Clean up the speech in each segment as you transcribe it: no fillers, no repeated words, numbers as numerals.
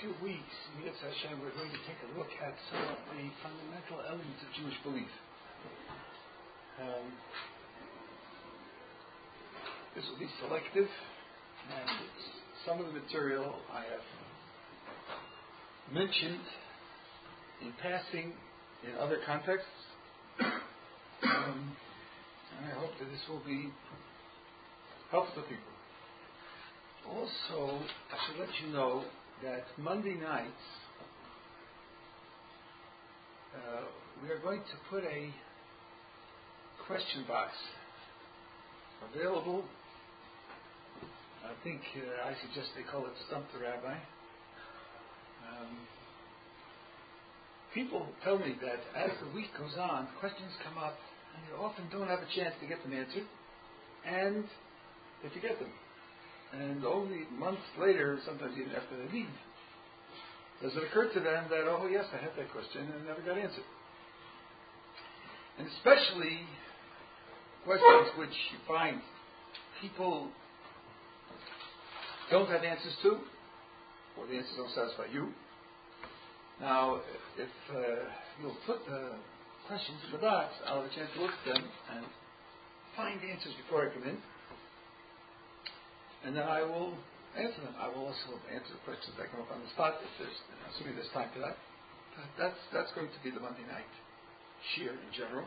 few weeks, Yitzhak Hashem, we're going to take a look at some of the fundamental elements of Jewish belief. This will be selective, and some of the material I have mentioned in passing in other contexts, and I hope that this will be helpful to people. Also, I should let you know that Monday nights we are going to put a question box available. I think I suggest they call it Stump the Rabbi. People tell me that as the week goes on, questions come up and you often don't have a chance to get them answered, and they forget them. And only months later, sometimes even after they leave, does it occur to them that, oh yes, I had that question and it never got answered. And especially questions which you find people don't have answers to, or the answers don't satisfy you. Now, if you'll put the questions in the box, I'll have a chance to look at them and find answers before I come in. And then I will answer them. I will also answer the questions that come up on the spot, if there's, assuming there's time for that. But that's going to be the Monday night shir in general.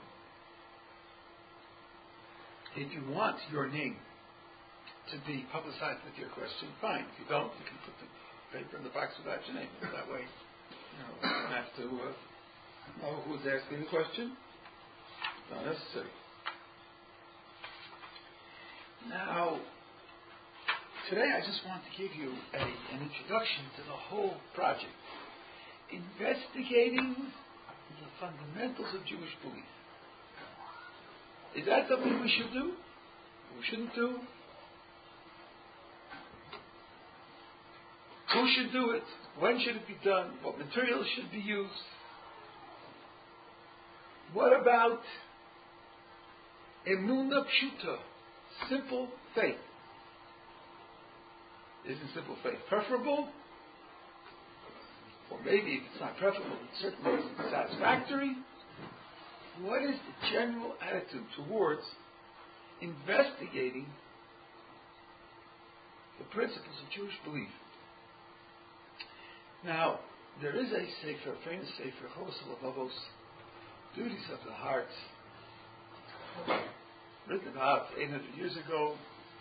If you want your name to be publicized with your question, fine. If you don't, you can put the paper in the box without your name. That way, you don't have to know who's asking the question. Not necessary. Now, today I just want to give you an introduction to the whole project. Investigating the fundamentals of Jewish belief. Is that something we should do? We shouldn't do? Who should do it? When should it be done? What materials should be used? What about Emunah Pshuta, simple faith? Isn't simple faith preferable? Or maybe if it's not preferable, it certainly isn't satisfactory. What is the general attitude towards investigating the principles of Jewish belief? Now, there is a sefer, a famous sefer, Chovos HaLevavos, Duties of the Heart, written about 800 years ago,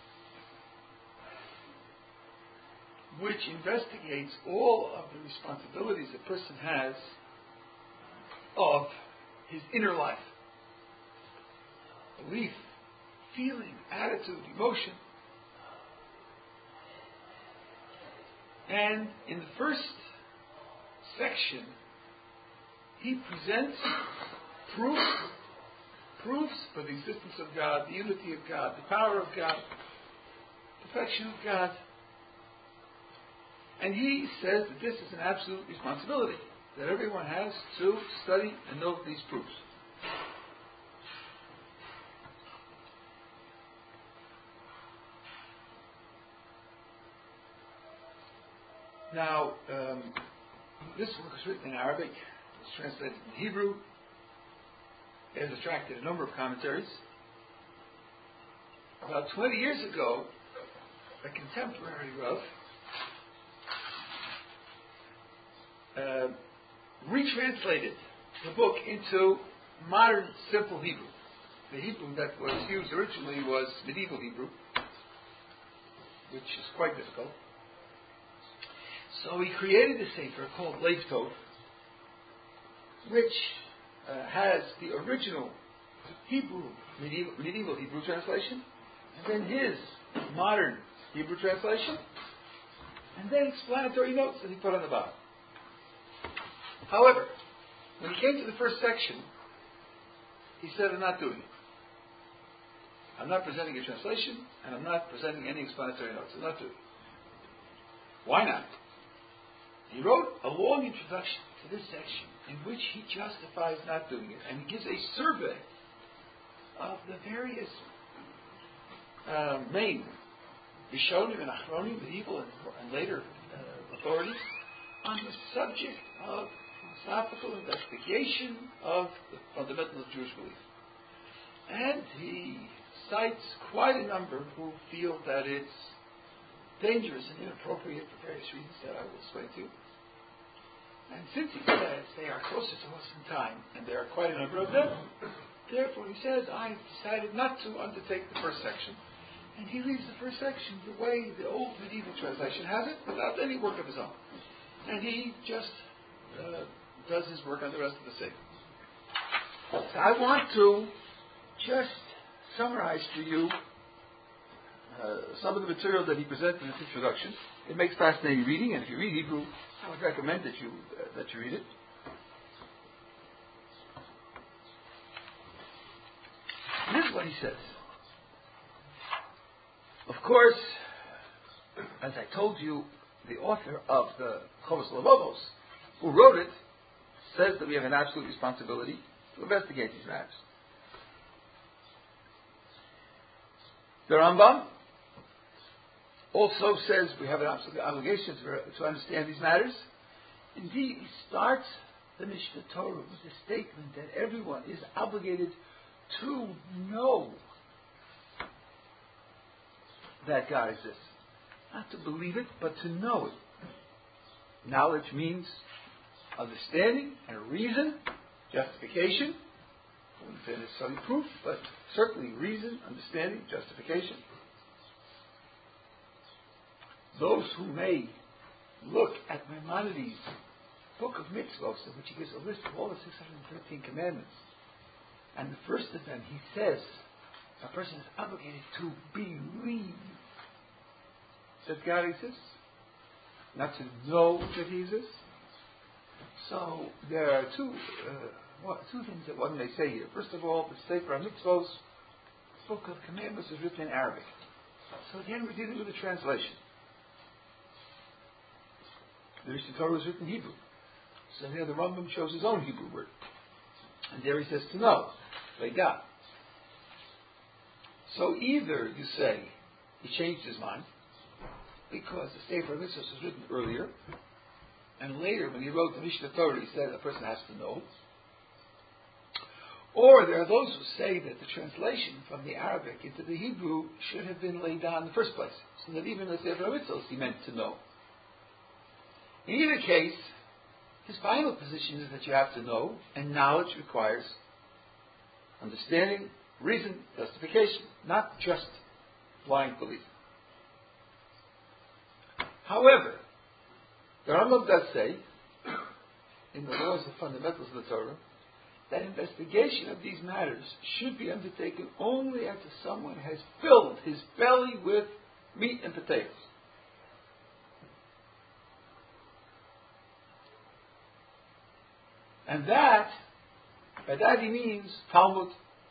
which investigates all of the responsibilities a person has of his inner life. Belief, feeling, attitude, emotion. And in the first section, he presents proofs for the existence of God, the unity of God, the power of God, perfection of God. And he says that this is an absolute responsibility, that everyone has to study and know these proofs. Now, this book is written in Arabic, it's translated in Hebrew, it has attracted a number of commentaries. About 20 years ago, a contemporary Rav retranslated the book into modern, simple Hebrew. The Hebrew that was used originally was medieval Hebrew, which is quite difficult. So he created a sefer called Lev Tov, which has the original Hebrew, medieval Hebrew translation, and then his modern Hebrew translation, and then explanatory notes that he put on the bottom. However, when he came to the first section, he said, I'm not doing it. I'm not presenting a translation, and I'm not presenting any explanatory notes. I'm not doing it. Why not? He wrote a long introduction to this section in which he justifies not doing it, and he gives a survey of the various main Rishonim and Achronim, medieval and later authorities, on the subject of philosophical investigation of the fundamentals of Jewish belief. And he cites quite a number who feel that it's dangerous and inappropriate for various reasons that I will explain to you. And since he says they are closer to us in time, and there are quite a number of them, therefore he says, I've decided not to undertake the first section. And he leaves the first section the way the old medieval translation has it, without any work of his own. And he just does his work on the rest of the Sefer. So I want to just summarize for you some of the material that he presented in his introduction. It makes fascinating reading, and if you read Hebrew, I would recommend that you read it. This is what he says. Of course, as I told you, the author of the Chovos Levovos, who wrote it, says that we have an absolute responsibility to investigate these matters. The Rambam also says we have an absolute obligation to understand these matters. Indeed, he starts the Mishnah Torah with the statement that everyone is obligated to know that God exists. Not to believe it, but to know it. Knowledge means understanding and reason, justification. I wouldn't say necessarily proof, but certainly reason, understanding, justification. Those who may look at Maimonides' Book of Mitzvot, in which he gives a list of all the 613 commandments, and the first of them, he says, a person is obligated to believe that God exists, not to know that He exists. So there are two things that one may say here. First of all, the Sefer HaMitzvot, Book of Commandments, is written in Arabic. So again, we're dealing with a translation. The Mishnah Torah was written in Hebrew. So here the Rambam chose his own Hebrew word. And there he says to know, Veda. So either you say he changed his mind, because the Sefer HaMitzvot was written earlier, and later when he wrote the Mishnah Torah he said a person has to know. Or there are those who say that the translation from the Arabic into the Hebrew should have been laid down in the first place, so that even the Sefer HaMitzvot he meant to know. In either case, his final position is that you have to know, and knowledge requires understanding, reason, justification, not just blind belief. However, the Rambam does say, in the laws of fundamentals of the Torah, that investigation of these matters should be undertaken only after someone has filled his belly with meat and potatoes. And that, by that he means Talmud,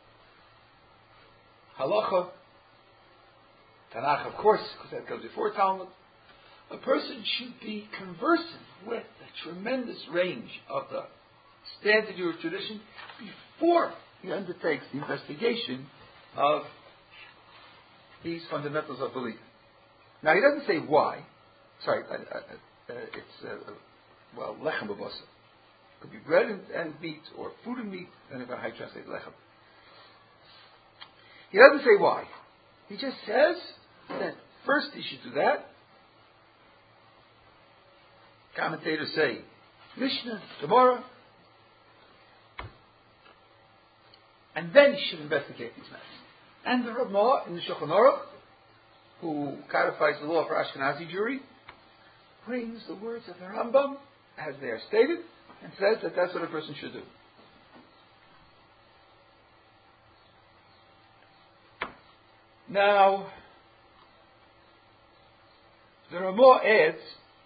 Halacha, Tanakh, of course, because that comes before Talmud. A person should be conversant with the tremendous range of the standard Jewish tradition before he undertakes the investigation of these fundamentals of belief. Now, he doesn't say why. Sorry, it's lechem b'basar. It could be bread and meat, or food and meat, and if I translate lechem. He doesn't say why. He just says that first he should do that. Commentators say Mishnah, Gemara, and then he should investigate these matters. And the Ramah in the Shulchan Aruch, who codifies the law for Ashkenazi Jewry, brings the words of the Rambam as they are stated and says that that's what a person should do. Now, the Ramah adds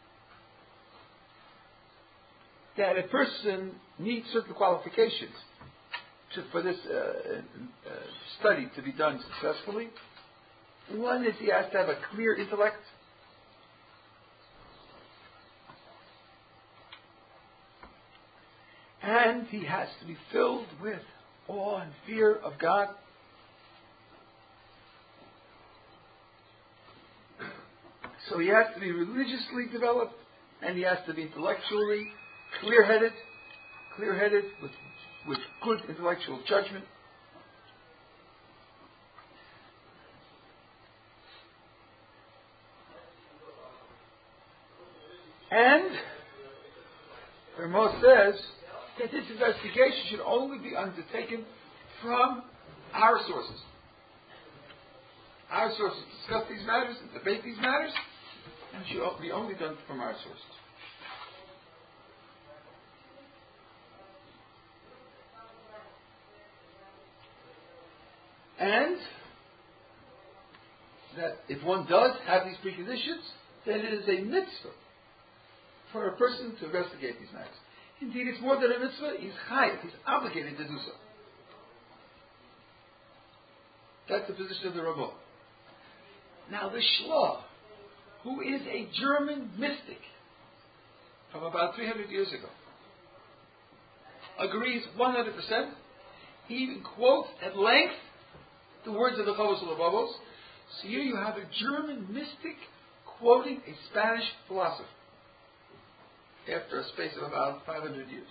that a person needs certain qualifications for this study to be done successfully. One is he has to have a clear intellect. And he has to be filled with awe and fear of God. So he has to be religiously developed, and he has to be intellectually clear-headed with good intellectual judgment. And the Rama says that this investigation should only be undertaken from our sources. Our sources discuss these matters and debate these matters, and it should be only done from our sources. And that if one does have these preconditions, then it is a mitzvah for a person to investigate these matters. Indeed, it's more than a mitzvah, he's chayav, he's obligated to do so. That's the position of the Ramah. Now the Shloh, who is a German mystic from about 300 years ago, agrees 100%. He even quotes at length the words of the Chovos HaLevavos. So here you have a German mystic quoting a Spanish philosopher after a space of about 500 years.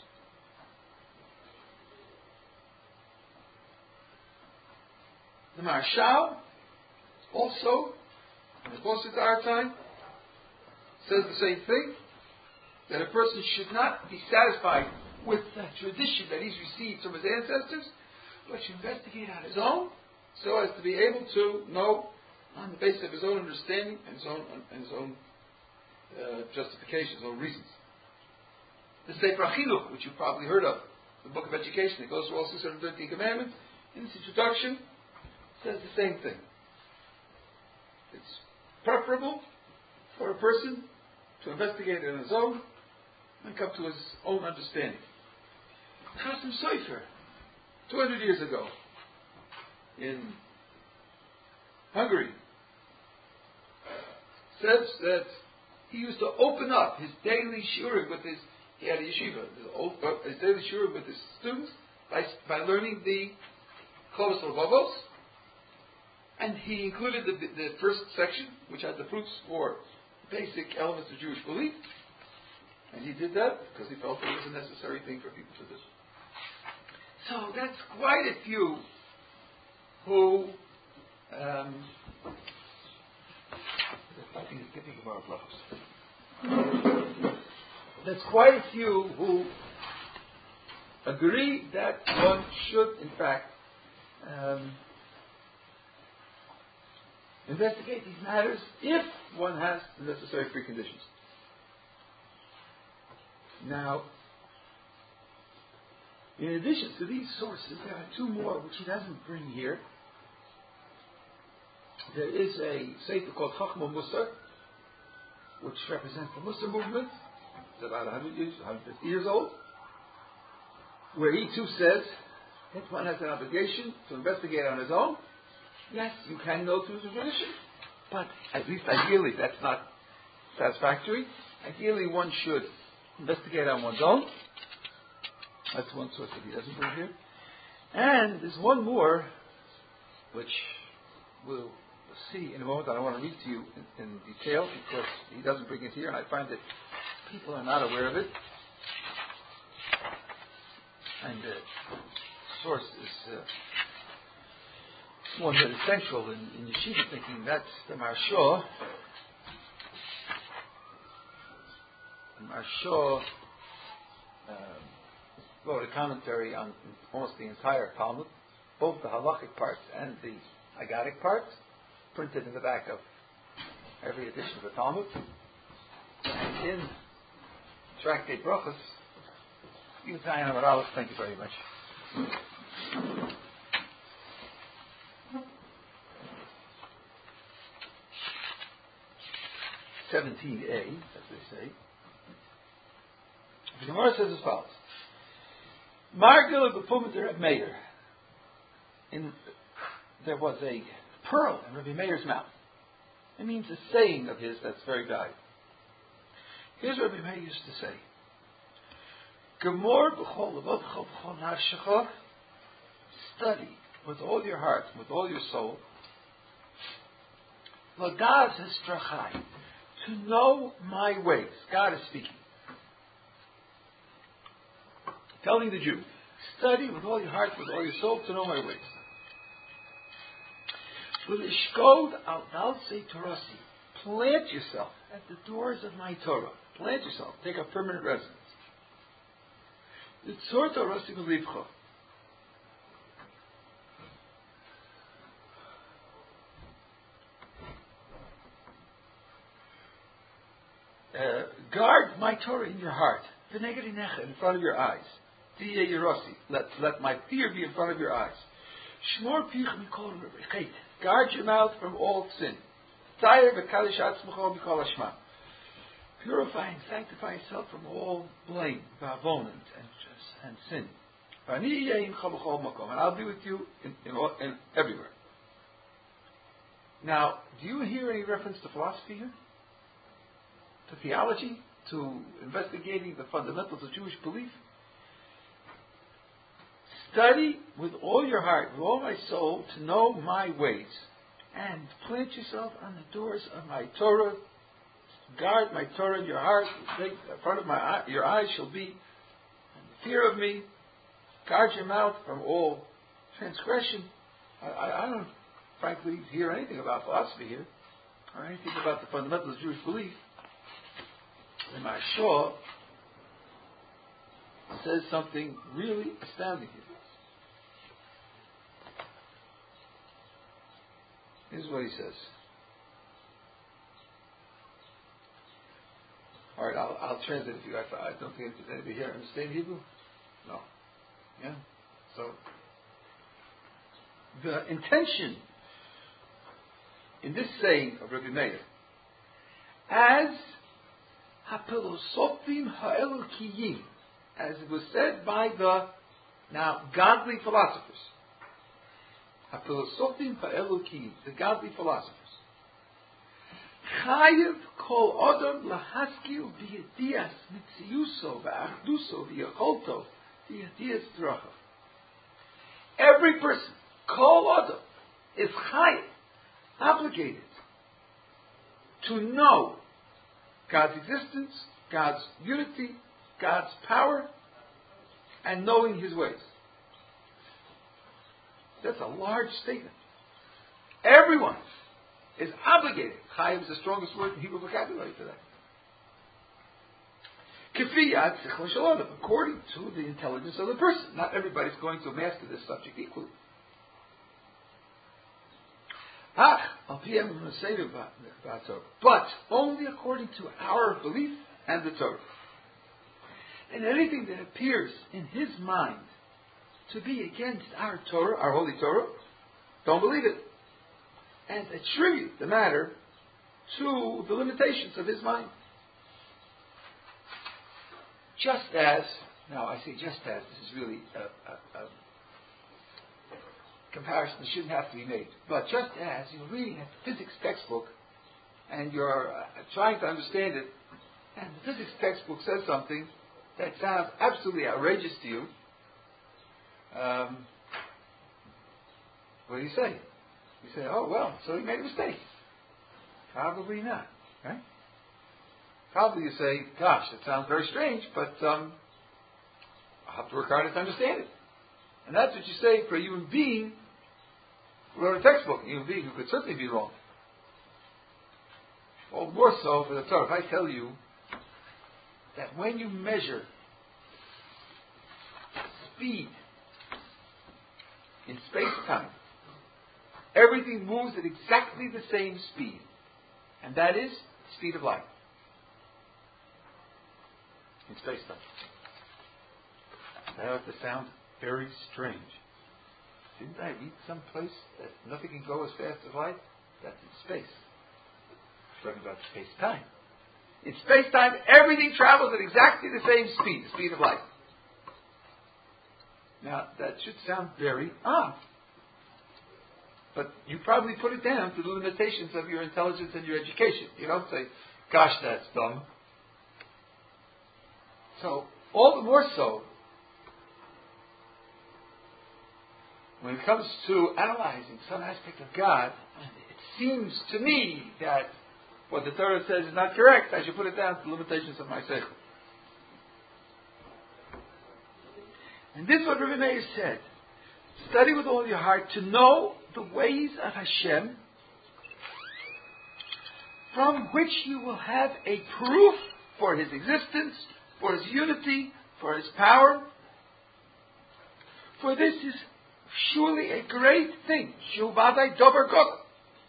The Maharshal also, in the closer to our time, says the same thing, that a person should not be satisfied with the tradition that he's received from his ancestors, but should investigate on his own, so as to be able to know on the basis of his own understanding and his own justification, his own reasons. The Sefer HaChinuch, which you've probably heard of, the book of education that goes through all 613 commandments, in its introduction, says the same thing. It's preferable for a person to investigate it on his own and come to his own understanding. Chasim Sofer, 200 years ago, in Hungary, says that he used to open up his daily shiurim with he had a yeshiva, his daily shiurim with his students by learning the Chovos HaLevavos, and he included the first section, which had the proofs for basic elements of Jewish belief, and he did that because he felt it was a necessary thing for people to do. So that's quite a few who that's quite a few who agree that one should, in fact, investigate these matters if one has the necessary preconditions. Now, in addition to these sources, there are two more which he doesn't bring here. There is a sefer called Chachma Musar, which represents the Musar movement. It's about 150 years old, where he too says that one has an obligation to investigate on his own. Yes, you can go through the tradition, but at least ideally that's not satisfactory. Ideally one should investigate on one's own. That's one source that he doesn't bring here. And there's one more, which we'll see in a moment. I don't want to read to you in detail because he doesn't bring it here, and I find that people are not aware of it. And the source is one that is central in yeshiva thinking. That's the Maharshal. The Maharshal wrote a commentary on almost the entire Talmud, both the halachic parts and the Agadic parts, printed in the back of every edition of the Talmud. And in Tractate Brachos, Yudzayin Amud Aleph, thank you very much. 17a, as they say. The Gemara says as follows: Margil b'Pumah de Reb Meir. There was a pearl in Rabbi Meir's mouth. It means a saying of his that's very valuable. Here's what Rabbi Meir used to say: Gemor b'chol levavcha b'chol nafshecha. Study with all your heart, with all your soul. Lagav hesdrachai, to know my ways. God is speaking. Telling the Jew, study with all your heart, with all your soul, to know my ways. With ishkod al dalsei torasi, plant yourself at the doors of my Torah. Plant yourself. Take a permanent residence. Tzor torasi b'livcha. Guard my Torah in your heart. V'neged in front of your eyes. Tiyeh yerosi. Let my fear be in front of your eyes. Shmor pich mikol chet. Guard your mouth from all sin. Tayer v'kalish atzmecho mikol hashma. Purify and sanctify yourself from all blame, v'avon, and sin. V'ani yeh imcha b'chol makom. And I'll be with you in everywhere. Now, do you hear any reference to philosophy here? To theology? To investigating the fundamentals of Jewish belief? Study with all your heart, with all my soul, to know my ways. And plant yourself on the doors of my Torah. Guard my Torah in your heart. In front of your eyes shall be the fear of me. Guard your mouth from all transgression. I don't, frankly, hear anything about philosophy here, or anything about the fundamentals of Jewish belief. And my Shaw says something really astounding here. Here's what he says. All right, I'll translate it to you. I don't think there's anybody here understand Hebrew. No. Yeah. So the intention in this saying of Rabbi Meir, as hapilosofim ha'elokiyim, as it was said by the now godly philosophers. Hapilosofim ha'elokiyim, the godly philosophers. Chayev kol odom lahaskil b'yedias mitziuso v'achduso v'yacholto v'yedias drachav. Every person, kol odom, is chayev, obligated to know God's existence, God's unity, God's power, and knowing His ways. That's a large statement. Everyone is obligated. Chayiv is the strongest word in Hebrew vocabulary for that. Kefiyat sechel shel adam, according to the intelligence of the person. Not everybody's going to master this subject equally. But only according to our belief and the Torah. And anything that appears in his mind to be against our Torah, our holy Torah, don't believe it. And attribute the matter to the limitations of his mind. Just as, now I say just as, this is really a comparison that shouldn't have to be made. But just as you're reading a physics textbook and you're trying to understand it, and the physics textbook says something that sounds absolutely outrageous to you, what do you say? You say, oh, well, so he made a mistake. Probably not, right? Probably you say, gosh, that sounds very strange, but I'll have to work harder to understand it. And that's what you say for a human being who wrote a textbook, a human being who could certainly be wrong. All the more so for the Torah. If I tell you that when you measure speed in space-time, everything moves at exactly the same speed, and that is the speed of light in space-time. That ought to sound very strange. Didn't I read someplace that nothing can go as fast as light? That's in space. We're talking about space-time. In space-time, everything travels at exactly the same speed, the speed of light. Now, that should sound very odd. But you probably put it down to the limitations of your intelligence and your education. You don't say, gosh, that's dumb. So, all the more so, when it comes to analyzing some aspect of God, it seems to me that what the Torah says is not correct, I should put it down to the limitations of my seichel. And this is what Rebbe Meir said. Study with all your heart to know the ways of Hashem, from which you will have a proof for His existence, for His unity, for His power. For this is surely a great thing. Shuvadai dober god.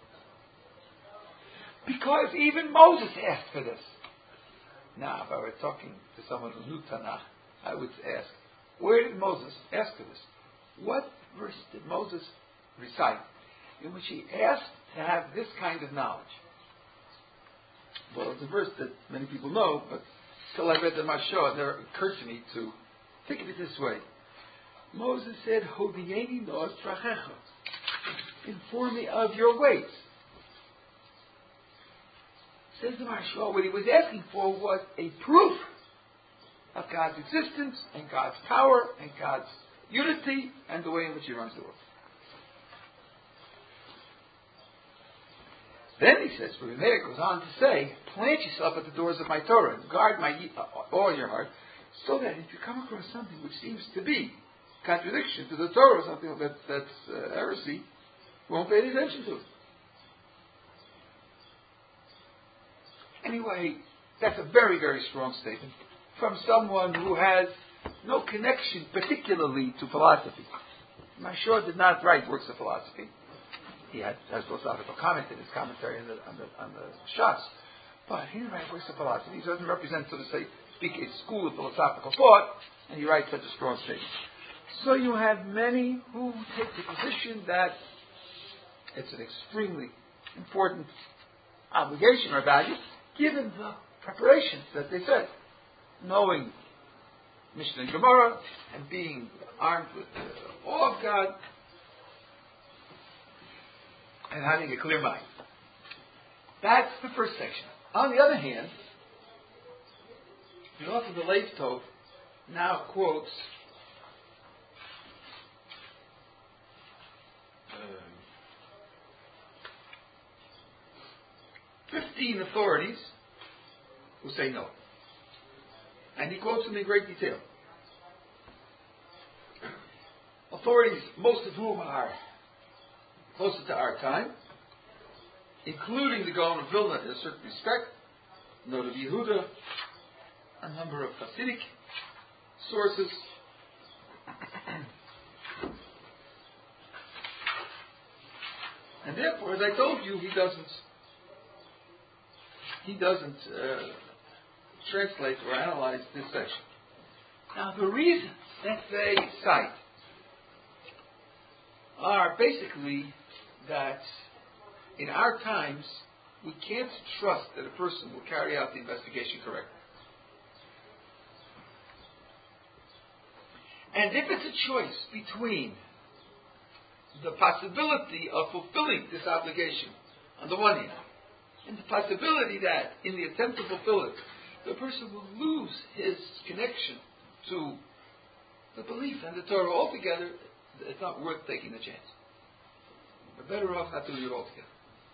Because even Moses asked for this. Now, if I were talking to someone who knew Tanakh, I would ask, where did Moses ask for this? What verse did Moses recite in which he asked to have this kind of knowledge? Well, it's a verse that many people know, but till I read the Mashah, it never occurred to me to think of it this way. Moses said, Hodieni nos trachecha. Inform me of your ways. Says the Mashah, what he was asking for was a proof of God's existence and God's power and God's unity and the way in which He runs the world. Then he says, Rebbe Meir goes on to say, plant yourself at the doors of my Torah and guard all your heart, so that if you come across something which seems to be contradiction to the Torah, something that's heresy, you won't pay any attention to it. Anyway, that's a very, very strong statement from someone who has no connection particularly to philosophy. Mashah did not write works of philosophy. He has philosophical comment in his commentary on the Shas. But he didn't write works of philosophy. He doesn't represent, so to speak, a school of philosophical thought, and he writes such a strong statement. So you have many who take the position that it's an extremely important obligation or value, given the preparations that they said. Knowing Mishnah and Gemara, and being armed with the awe of God, and having a clear mind. That's the first section. On the other hand, the author of the Lev Tov now quotes 15 authorities who say no. And he quotes them in great detail. Authorities, most of whom are closer to our time, including the Gaon of Vilna in a certain respect, Note of Yehuda, a number of Hasidic sources. And therefore, as I told you, he doesn't translate or analyze this section. Now, the reasons that they cite are basically that in our times, we can't trust that a person will carry out the investigation correctly. And if it's a choice between the possibility of fulfilling this obligation on the one hand, and the possibility that in the attempt to fulfill it, the person will lose his connection to the belief and the Torah altogether, it's not worth taking the chance. We're better off not doing it altogether.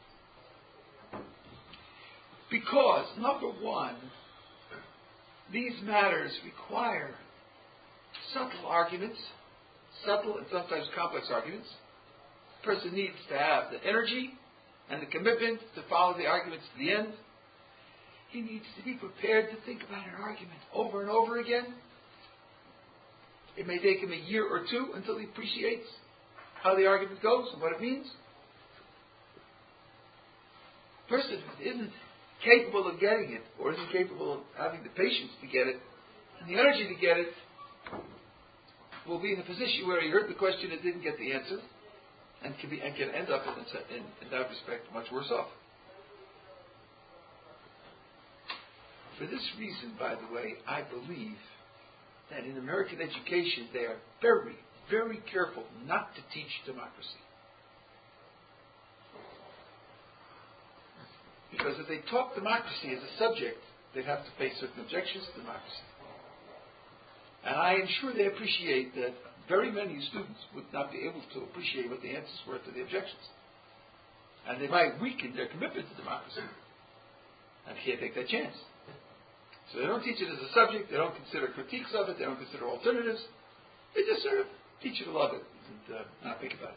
Because, number one, these matters require subtle arguments, subtle and sometimes complex arguments. The person needs to have the energy and the commitment to follow the arguments to the end. He needs to be prepared to think about an argument over and over again. It may take him a year or two until he appreciates how the argument goes and what it means. The person who isn't capable of getting it, or isn't capable of having the patience to get it, and the energy to get it, will be in a position where he heard the question and didn't get the answer, and can end up in that respect much worse off. For this reason, by the way, I believe that in American education they are very, very careful not to teach democracy. Because if they taught democracy as a subject, they'd have to face certain objections to democracy. And I am sure they appreciate that very many students would not be able to appreciate what the answers were to the objections. And they might weaken their commitment to democracy. And you can't take that chance. So they don't teach it as a subject, they don't consider critiques of it, they don't consider alternatives. They just sort of teach you to love it and not think about it.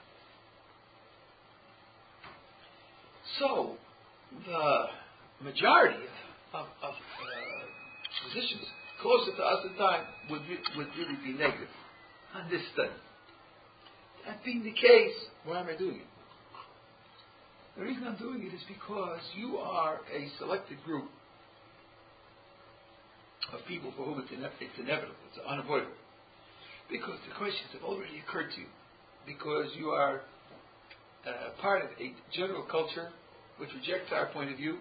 So, the majority of physicians closer to us in time would really be negative on this study. That being the case, why am I doing it? The reason I'm doing it is because you are a selected group of people for whom it's inevitable, it's unavoidable. Because the questions have already occurred to you. Because you are part of a general culture which rejects our point of view.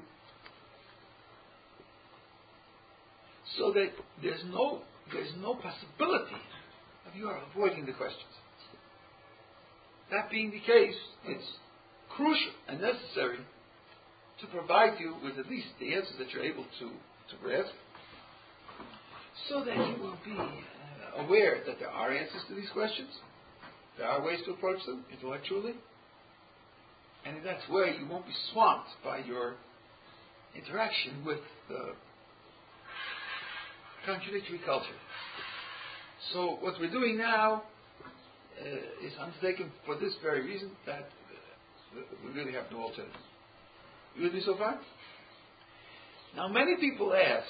So that there's no possibility of you avoiding the questions. That being the case, it's crucial and necessary to provide you with at least the answers that you're able to grasp, so that you will be aware that there are answers to these questions, there are ways to approach them intellectually, and in that way you won't be swamped by your interaction with the contradictory culture. So what we're doing now is undertaken for this very reason, that we really have no alternative. You with me so far? Now many people ask,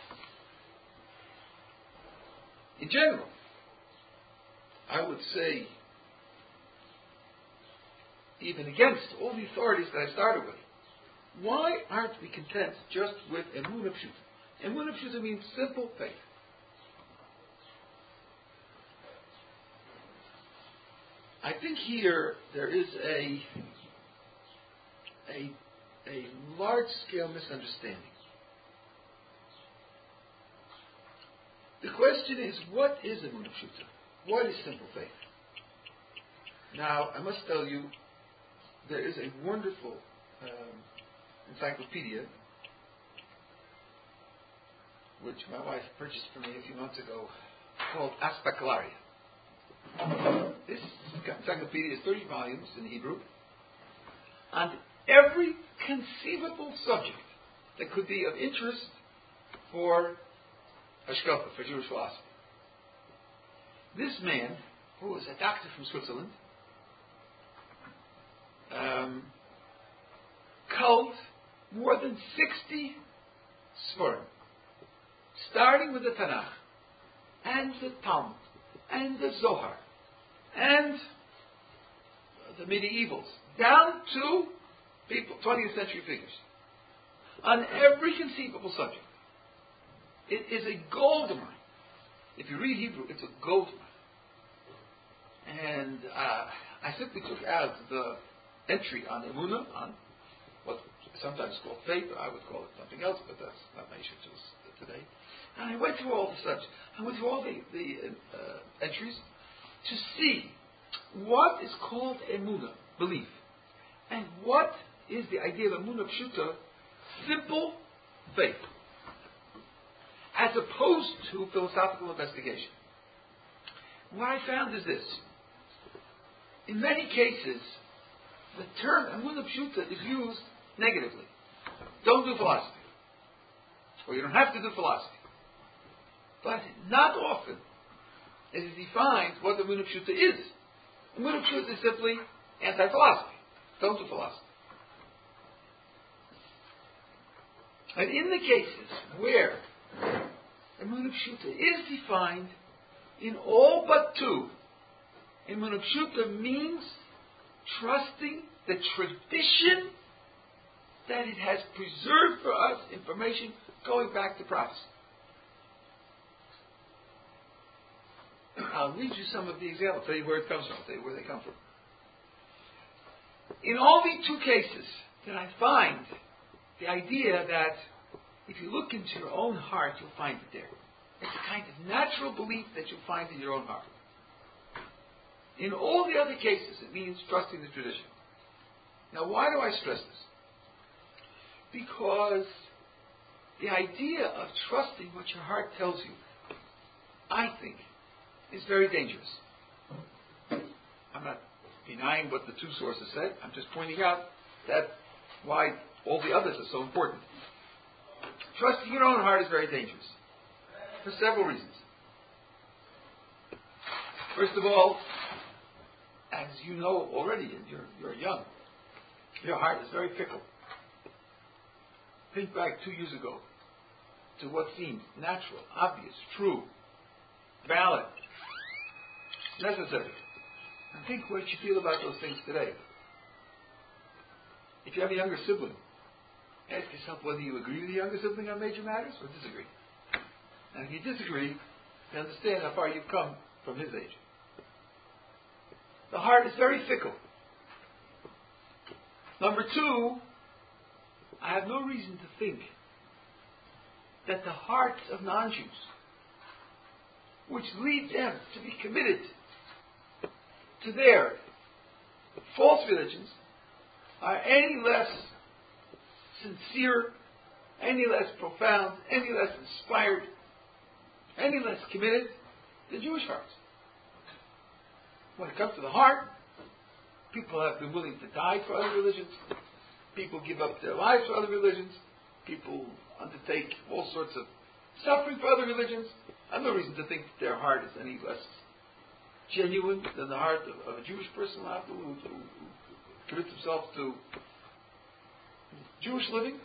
in general, I would say, even against all the authorities that I started with, why aren't we content just with Emunah Pshuta? Emunah Pshuta means simple faith. I think here there is a large-scale misunderstanding. The question is, what is Emunah Pshuta? What is simple faith? Now, I must tell you, there is a wonderful encyclopedia which my wife purchased for me a few months ago, called Aspecularia. This encyclopedia is 30 volumes in Hebrew on every conceivable subject that could be of interest for Hashkafa, for Jewish philosophy. This man, who is a doctor from Switzerland, culled more than 60 Sforim, starting with the Tanakh, and the Talmud, and the Zohar, and the medievals, down to people, 20th century figures, on every conceivable subject. It is a gold mine. If you read Hebrew, it's a gold mine. And I simply took out the entry on Emunah, on what is sometimes called faith, or I would call it something else, but that's not my issue today. And I went through all the subjects. I went through all the entries to see what is called Emunah, belief, and what is the idea of Emunah Pshuta, simple faith, as opposed to philosophical investigation. What I found is this. In many cases, the term Emunah Pshuta is used negatively. Don't do philosophy. Or you don't have to do philosophy. But not often is it defined what Emunah Pshuta is. Emunah Pshuta is simply anti-philosophy. Don't do philosophy. And in the cases where Emunah Pshuta is defined in all but two, Emunah Pshuta means trusting the tradition that it has preserved for us information going back to prophecy. I'll read you some of the examples, tell you where it comes from, tell you where they come from. In only two cases did I find the idea that if you look into your own heart, you'll find it there. It's a kind of natural belief that you'll find in your own heart. In all the other cases, it means trusting the tradition. Now, why do I stress this? Because the idea of trusting what your heart tells you, I think, is very dangerous. I'm not denying what the two sources said. I'm just pointing out that why all the others are so important. Trusting your own heart is very dangerous for several reasons. First of all, as you know already, and you're young, your heart is very fickle. Think back 2 years ago to what seemed natural, obvious, true, valid, necessary. And think what you feel about those things today. If you have a younger sibling, ask yourself whether you agree with the younger sibling on major matters or disagree. And if you disagree, you understand how far you've come from his age. The heart is very fickle. Number two, I have no reason to think that the hearts of non-Jews, which lead them to be committed to their false religions, are any less sincere, any less profound, any less inspired, any less committed than Jewish hearts. When it comes to the heart, people have been willing to die for other religions. People give up their lives for other religions. People undertake all sorts of suffering for other religions. I have no reason to think that their heart is any less genuine than the heart of a Jewish person who commits himself to Jewish living.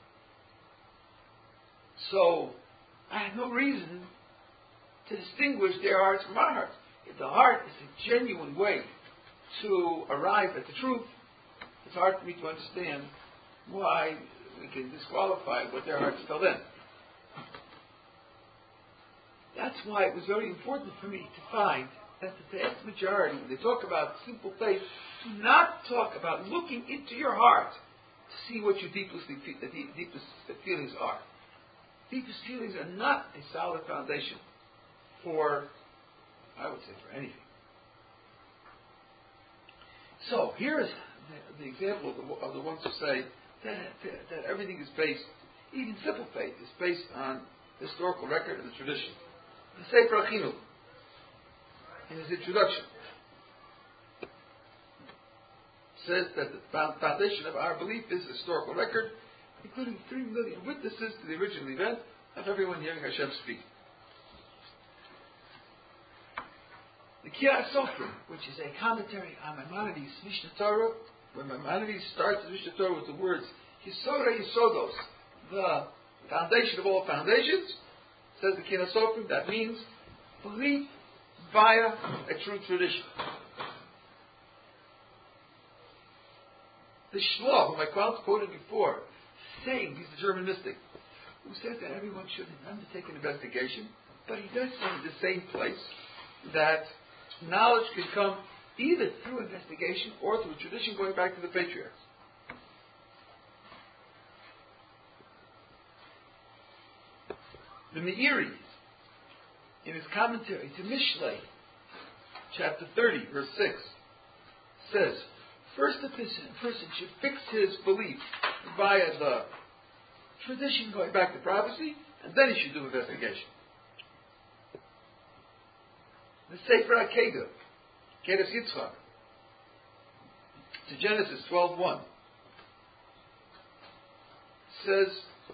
So, I have no reason to distinguish their hearts from our hearts. If the heart is a genuine way to arrive at the truth, it's hard for me to understand why we can disqualify what their hearts tell them. That's why it was very important for me to find that the vast majority, when they talk about simple faith, do not talk about looking into your heart to see what your deepest feelings are. Deepest feelings are not a solid foundation for, I would say, for anything. So here is the example of the ones who say that everything is based, even simple faith, is based on the historical record and the tradition. The Sefer HaChinuch, in his introduction, says that the foundation of our belief is historical record, including 3 million witnesses to the original event of everyone hearing Hashem speak. The Kias Sofrim, which is a commentary on Maimonides' Mishnah Torah, where Maimonides starts the Mishnah Torah with the words Yisodei Yisodos, the foundation of all foundations, says the Kias Sofrim, that means belief via a true tradition. The Shloh, whom I quoted before, saying, he's a German mystic, who said that everyone should undertake an investigation, but he does say in the same place that knowledge can come either through investigation or through tradition going back to the patriarchs. The Meiri, in his commentary to Mishlei, chapter 30, verse 6, says, first a person should fix his belief via the tradition going back to prophecy, and then he should do investigation. The Sefer HaKedah, Kedas Yitzchak, to Genesis 12:1, says,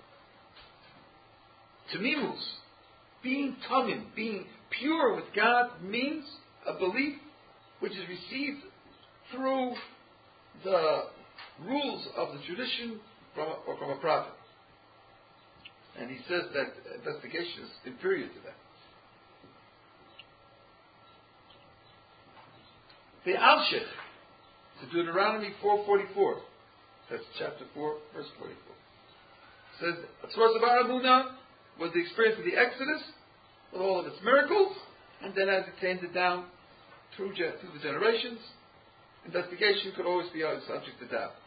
Tamimus, being tamim, being pure with God, means a belief which is received through the rules of the tradition from a prophet. And he says that investigation is inferior to that. The Alshich, to Deuteronomy 4:44, that's chapter 4, verse 44, says, Tzvos of Aramuna was the experience of the Exodus, with all of its miracles, and then as it handed down through the generations, investigation could always be subject to doubt.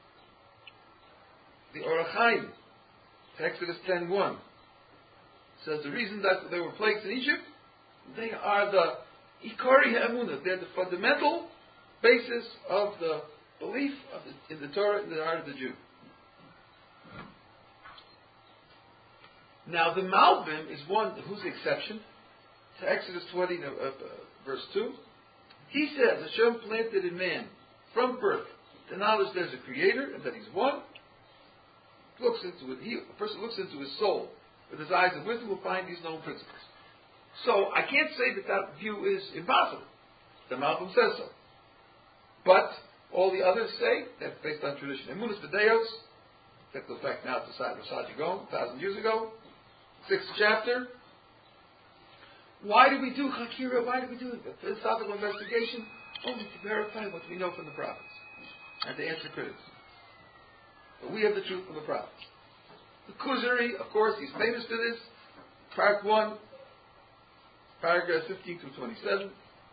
The Orach Chaim, Exodus 10:1, says the reason that there were plagues in Egypt, they are the Ikari Ha'emunah, they're the fundamental basis of the belief in the Torah in the heart of the Jew. Now the Malbim is one whose exception to Exodus 20, verse 2. He says, Hashem planted in man from birth the knowledge there's a creator and that he's one. a person looks into his soul with his eyes of wisdom will find these known principles. So I can't say that view is impossible. The Malbim says so. But all the others say that's based on tradition. Emunas B'Deos, that goes back now to Rasaji Gaon, 1,000 years ago, 6th chapter. Why do we do Chakira? Why do we do the philosophical investigation? Only to verify what we know from the prophets and to answer critics. But we have the truth from the prophets. The Kuzari, of course, he's famous for this. Part 1, paragraphs 15 through 27.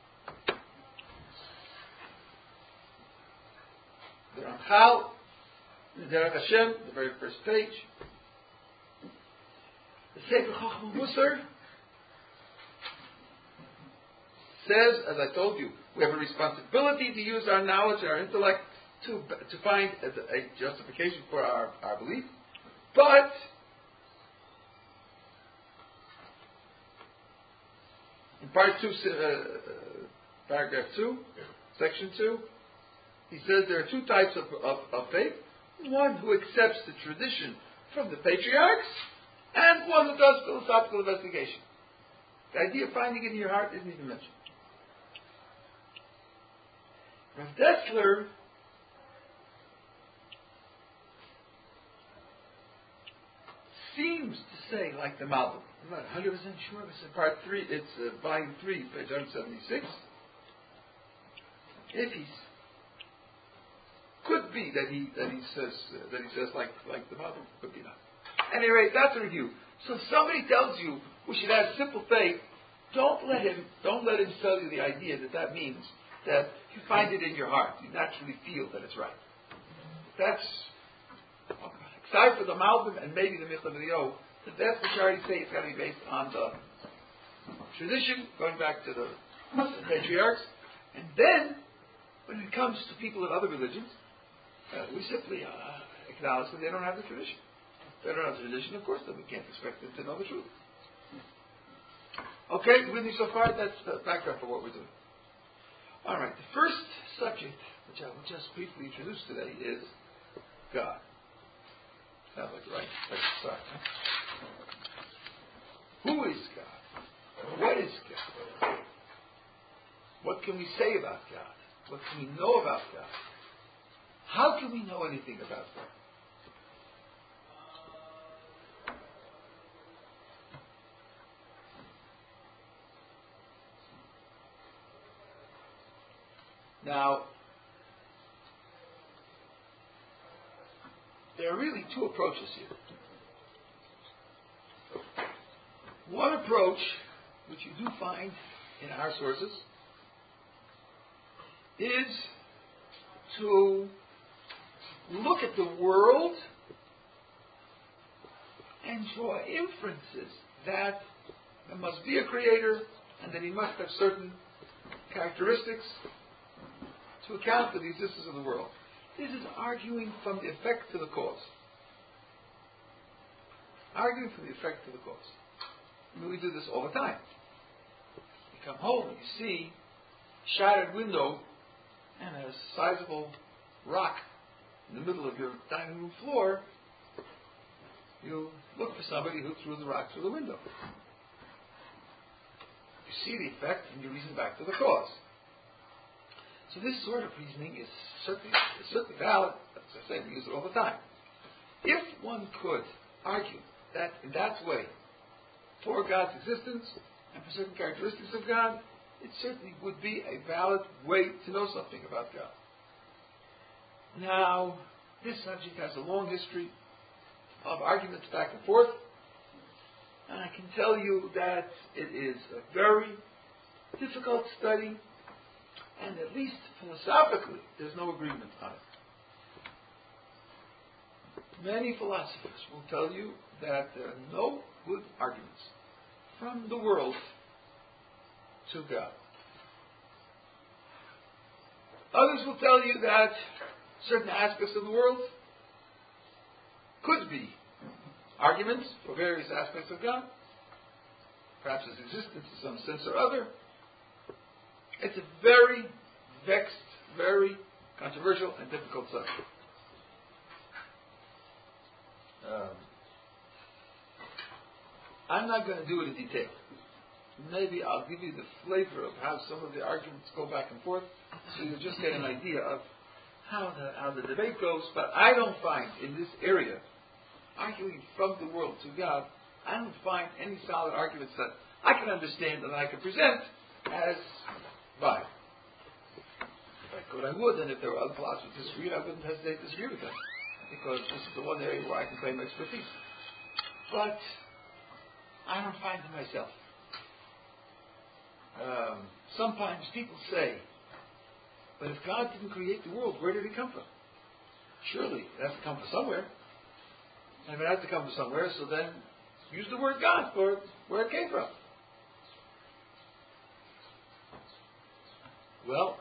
The Ramchal, the Derech Hashem, the very first page. The Sefer Chochmah Musar says, as I told you, we have a responsibility to use our knowledge and our intellect to find a justification for our belief. But in part 2, paragraph 2, section 2, he says there are two types of faith. One who accepts the tradition from the patriarchs, and one who does philosophical investigation. The idea of finding it in your heart isn't even mentioned. Rav Dessler seems to say, like the Malbim, I'm not 100% sure, it's in part 3, it's volume 3, page 176. If he's could be that he says like the Malbim, could be not. At any rate, that's a review. So if somebody tells you we should have simple faith, don't let him sell you the idea that means that you find it in your heart, you naturally feel that it's right. That's aside for the Malbim and maybe the Michtav Eliyahu, the vast majority say it's got to be based on the tradition, going back to the patriarchs, and then when it comes to people of other religions, we simply acknowledge that they don't have the tradition. If they don't have the tradition, of course, then we can't expect them to know the truth. Okay, with me so far? That's the background for what we're doing. All right, the first subject, which I will just briefly introduce today, is God. Sounds like the right place to start. Huh? Who is God? What is God? What can we say about God? What can we know about God? How can we know anything about God? Now, there are really two approaches here. One approach, which you do find in our sources, is to look at the world and draw inferences that there must be a creator and that he must have certain characteristics to account for the existence of the world. This is arguing from the effect to the cause. Arguing from the effect to the cause. I mean, we do this all the time. You come home and you see a shattered window and a sizable rock in the middle of your dining room floor. You look for somebody who threw the rock through the window. You see the effect and you reason back to the cause. So this sort of reasoning is certainly valid. As I say, we use it all the time. If one could argue that in that way for God's existence and for certain characteristics of God, it certainly would be a valid way to know something about God. Now, this subject has a long history of arguments back and forth, and I can tell you that it is a very difficult study, and at least philosophically, there's no agreement on it. Many philosophers will tell you that there are no good arguments from the world to God. Others will tell you that certain aspects of the world could be arguments for various aspects of God, perhaps his existence in some sense or other. It's a very vexed, very controversial and difficult subject. I'm not going to do it in detail. Maybe I'll give you the flavor of how some of the arguments go back and forth, so you'll just get an idea of how the debate goes. But I don't find in this area, arguing from the world to God, I don't find any solid arguments that I can understand and I can present as valid. If I could, I would, and if there were other philosophers who disagreed, I wouldn't hesitate to disagree with them, because this is the one area where I can claim expertise. But I don't find them myself. Sometimes people say, but if God didn't create the world, where did it come from? Surely it has to come from somewhere. And if it has to come from somewhere, so then use the word God for where it came from. Well,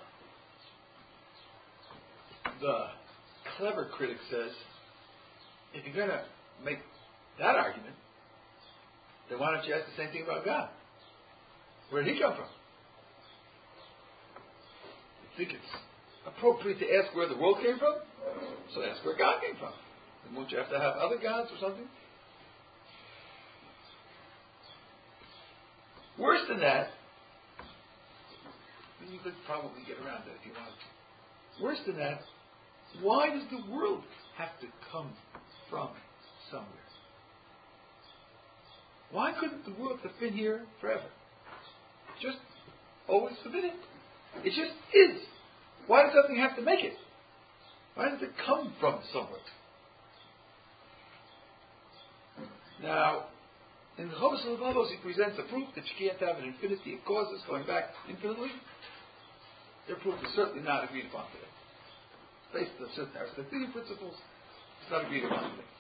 the clever critic says, if you're going to make that argument, then why don't you ask the same thing about God? Where did he come from? I think it's appropriate to ask where the world came from, so ask where God came from. And won't you have to have other gods or something? Worse than that, you could probably get around that if you wanted to. Worse than that, why does the world have to come from somewhere? Why couldn't the world have been here forever? Just always forbidden. It just is. Why does something have to make it? Why does it come from somewhere? Now, in the Chovos HaLevavos, he presents a proof that you can't have an infinity of causes going back infinitely. Their proof is certainly not agreed upon today. Based on certain Aristotelian principles, it's not agreed upon today.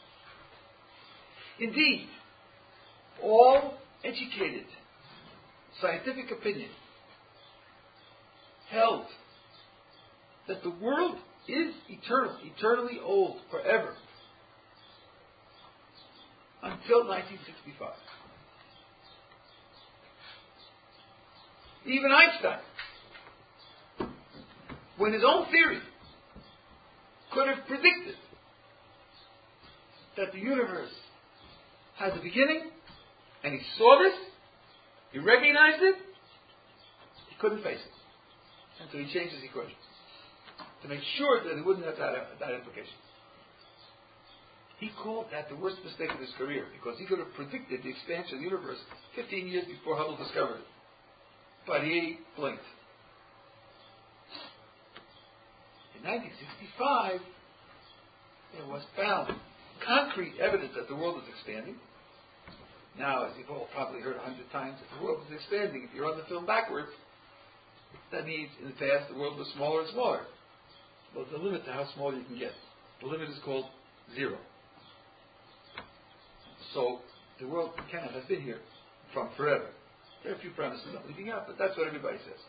Indeed, all educated scientific opinion held that the world is eternal, eternally old, forever, until 1965. Even Einstein, when his own theory could have predicted that the universe has a beginning, and he saw this, he recognized it, he couldn't face it. And so he changed his equation to make sure that it wouldn't have that implication. He called that the worst mistake of his career, because he could have predicted the expansion of the universe 15 years before Hubble discovered it. But he blinked. In 1965, there was found concrete evidence that the world was expanding. Now, as you've all probably heard 100 times, if the world was expanding, if you run the film backwards, that means in the past the world was smaller and smaller. Well, there's a limit to how small you can get. The limit is called zero. So, the world cannot have been here from forever. There are a few premises I'm leaving out, but that's what everybody says.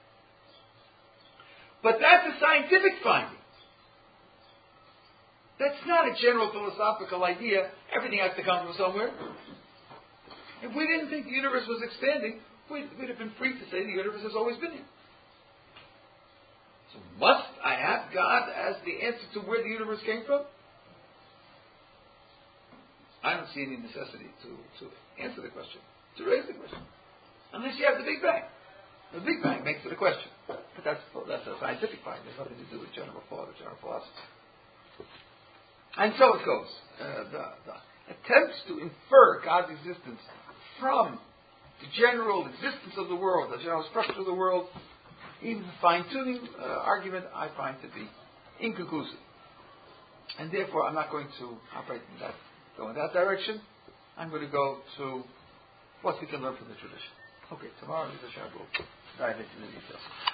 But that's a scientific finding. That's not a general philosophical idea. Everything has to come from somewhere. If we didn't think the universe was expanding, we'd have been free to say the universe has always been here. So must I have God as the answer to where the universe came from? I don't see any necessity to answer the question, to raise the question, unless you have the Big Bang. The Big Bang makes it a question. But that's a scientific finding. There's nothing to do with general thought or general philosophy. And so it goes. The attempts to infer God's existence from the general existence of the world, the general structure of the world, even the fine-tuning argument, I find to be inconclusive. And therefore, I'm not going to go in that direction. I'm going to go to what we can learn from the tradition. Okay, tomorrow, we'll dive into the details.